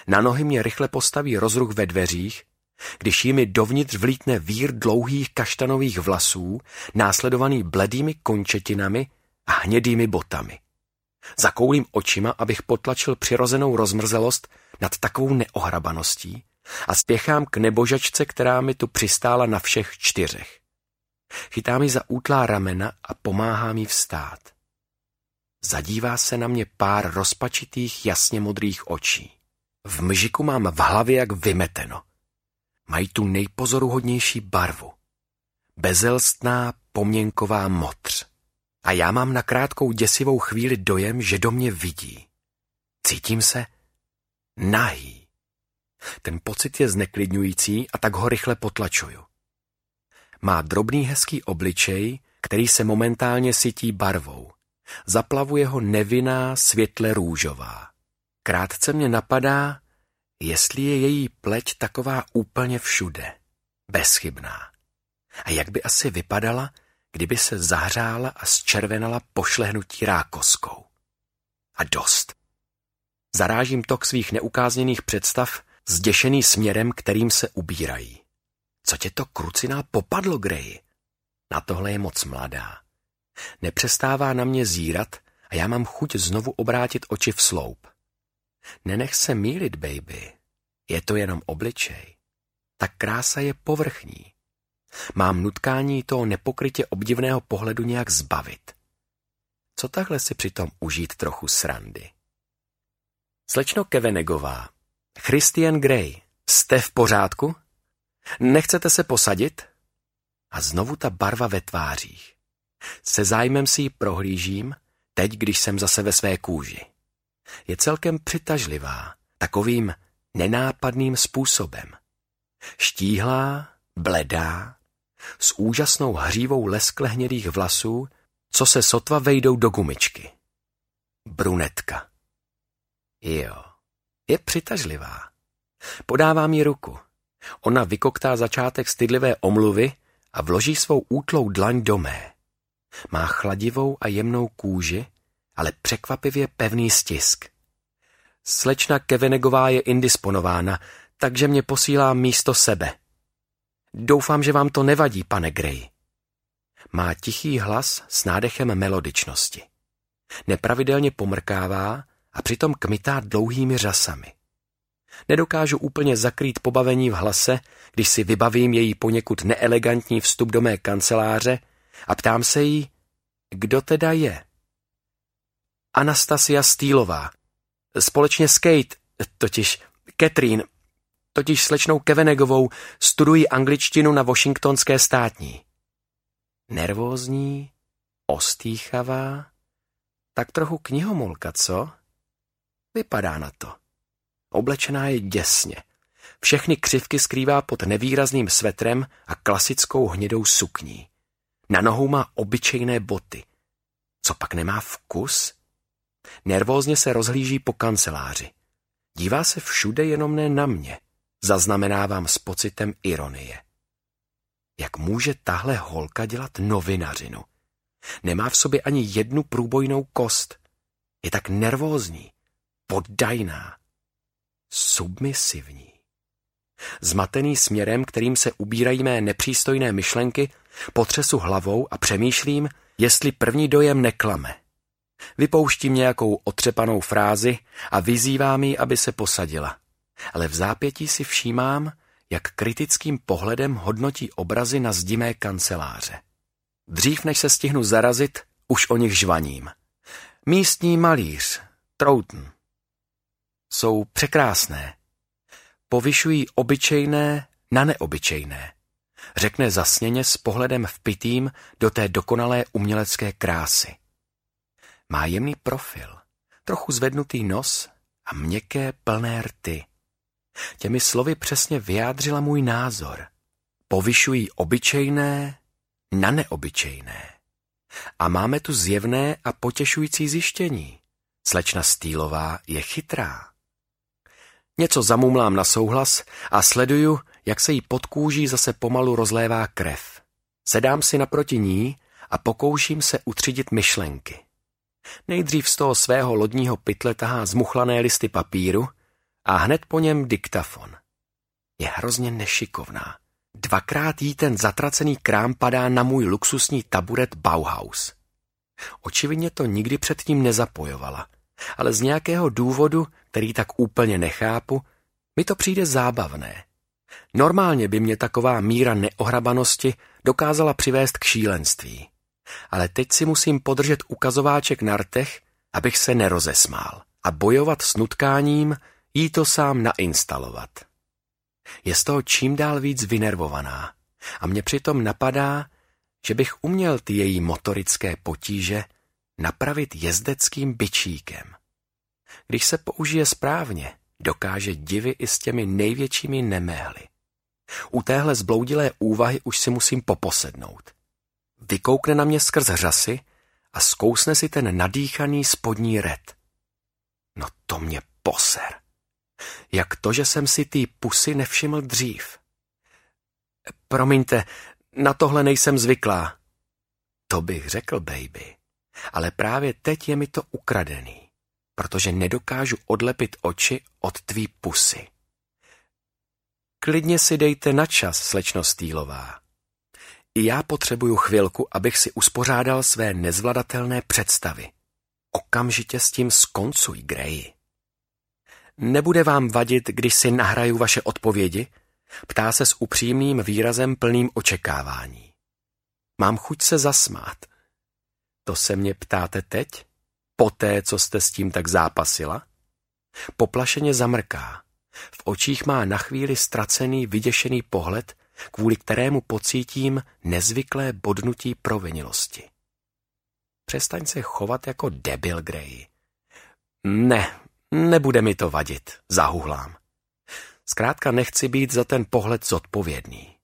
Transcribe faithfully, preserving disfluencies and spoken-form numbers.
Na nohy mě rychle postaví rozruch ve dveřích, když jimi dovnitř vlítne vír dlouhých kaštanových vlasů, následovaný bledými končetinami a hnědými botami. Zakoulím očima, abych potlačil přirozenou rozmrzelost nad takovou neohrabaností a spěchám k nebožačce, která mi tu přistála na všech čtyřech. Chytám ji za útlá ramena a pomáhám jí vstát. Zadívá se na mě pár rozpačitých jasně modrých očí. V mžiku mám v hlavě jak vymeteno. Mají tu nejpozoruhodnější barvu. Bezelstná poměnková modř. A já mám na krátkou děsivou chvíli dojem, že do mě vidí. Cítím se nahý. Ten pocit je zneklidňující a tak ho rychle potlačuju. Má drobný hezký obličej, který se momentálně sytí barvou. Zaplavuje ho nevinná světle růžová. Krátce mě napadá, jestli je její pleť taková úplně všude, bezchybná. A jak by asi vypadala, kdyby se zahřála a zčervenala pošlehnutí rákoskou. A dost. Zarážím tok svých neukázněných představ, zděšený směrem, kterým se ubírají. Co tě to krucinál popadlo, Grey? Na tohle je moc mladá. Nepřestává na mě zírat a já mám chuť znovu obrátit oči v sloup. Nenech se mýlit, baby. Je to jenom obličej. Ta krása je povrchní. Mám nutkání toho nepokrytě obdivného pohledu nějak zbavit. Co takhle si přitom užít trochu srandy? Slečno Kevenegová, Christian Grey, jste v pořádku? Nechcete se posadit? A znovu ta barva ve tvářích. Se zájmem si ji prohlížím, teď, když jsem zase ve své kůži. Je celkem přitažlivá, takovým nenápadným způsobem. Štíhlá, bledá, s úžasnou hřívou leskle hnědých vlasů, co se sotva vejdou do gumičky. Brunetka. Jo, je přitažlivá. Podávám jí ruku. Ona vykoktá začátek stydlivé omluvy a vloží svou útlou dlaň do mé. Má chladivou a jemnou kůži, ale překvapivě pevný stisk. Slečna Kevenegová je indisponována, takže mě posílá místo sebe. Doufám, že vám to nevadí, pane Grey. Má tichý hlas s nádechem melodičnosti. Nepravidelně pomrkává a přitom kmitá dlouhými řasami. Nedokážu úplně zakrýt pobavení v hlase, když si vybavím její poněkud neelegantní vstup do mé kanceláře a ptám se jí, kdo teda je. Anastasia Steelová. Společně s Kate, totiž Catherine, totiž slečnou Kevenegovou, studují angličtinu na Washingtonské státní. Nervózní, ostýchavá, tak trochu knihomolka, co? Vypadá na to. Oblečená je děsně. Všechny křivky skrývá pod nevýrazným svetrem a klasickou hnědou sukní. Na nohou má obyčejné boty. Co pak nemá vkus? Nervózně se rozhlíží po kanceláři. Dívá se všude, jenom ne na mě. Zaznamenávám s pocitem ironie. Jak může tahle holka dělat novinařinu? Nemá v sobě ani jednu průbojnou kost. Je tak nervózní, poddajná, submisivní. Zmatený směrem, kterým se ubírají mé nepřístojné myšlenky, potřesu hlavou a přemýšlím, jestli první dojem neklame. Vypouštím nějakou otřepanou frázi a vyzývám ji, aby se posadila. Ale v zápětí si všímám, jak kritickým pohledem hodnotí obrazy na zdi mé kanceláře. Dřív než se stihnu zarazit, už o nich žvaním. Místní malíř, Troughton. Jsou překrásné. Povyšují obyčejné na neobyčejné. Řekne zasněně s pohledem vpitým do té dokonalé umělecké krásy. Má jemný profil, trochu zvednutý nos a měkké plné rty. Těmi slovy přesně vyjádřila můj názor. Povyšují obyčejné na neobyčejné. A máme tu zjevné a potěšující zjištění. Slečna Steelová je chytrá. Něco zamumlám na souhlas a sleduju, jak se jí pod kůží zase pomalu rozlévá krev. Sedám si naproti ní a pokouším se utřídit myšlenky. Nejdřív z toho svého lodního pytle tahá zmuchlané listy papíru a hned po něm diktafon. Je hrozně nešikovná. Dvakrát jí ten zatracený krám padá na můj luxusní taburet Bauhaus. Očividně to nikdy předtím nezapojovala, ale z nějakého důvodu, který tak úplně nechápu, mi to přijde zábavné. Normálně by mě taková míra neohrabanosti dokázala přivést k šílenství. Ale teď si musím podržet ukazováček na rtech, abych se nerozesmál a bojovat s nutkáním jí to sám nainstalovat. Je z toho čím dál víc vynervovaná a mě přitom napadá, že bych uměl ty její motorické potíže napravit jezdeckým bičíkem. Když se použije správně, dokáže divy i s těmi největšími neméhly. U téhle zbloudilé úvahy už si musím poposednout. Vykoukne na mě skrz řasy a zkousne si ten nadýchaný spodní red. No to mě poser. Jak to, že jsem si ty pusy nevšiml dřív? Promiňte, na tohle nejsem zvyklá. To bych řekl, baby, ale právě teď je mi to ukradený, protože nedokážu odlepit oči od tvý pusy. Klidně si dejte na čas, slečno Steelová. I já potřebuju chvilku, abych si uspořádal své nezvladatelné představy. Okamžitě s tím skoncuj, Gray. Nebude vám vadit, když si nahraju vaše odpovědi? Ptá se s upřímným výrazem plným očekávání. Mám chuť se zasmát. To se mě ptáte teď? Poté, co jste s tím tak zápasila? Poplašeně zamrká. V očích má na chvíli ztracený, vyděšený pohled, kvůli kterému pocítím nezvyklé bodnutí provinilosti. Přestaň se chovat jako debil, Gray. Ne, nebude mi to vadit, zahuhlám. Zkrátka nechci být za ten pohled zodpovědný.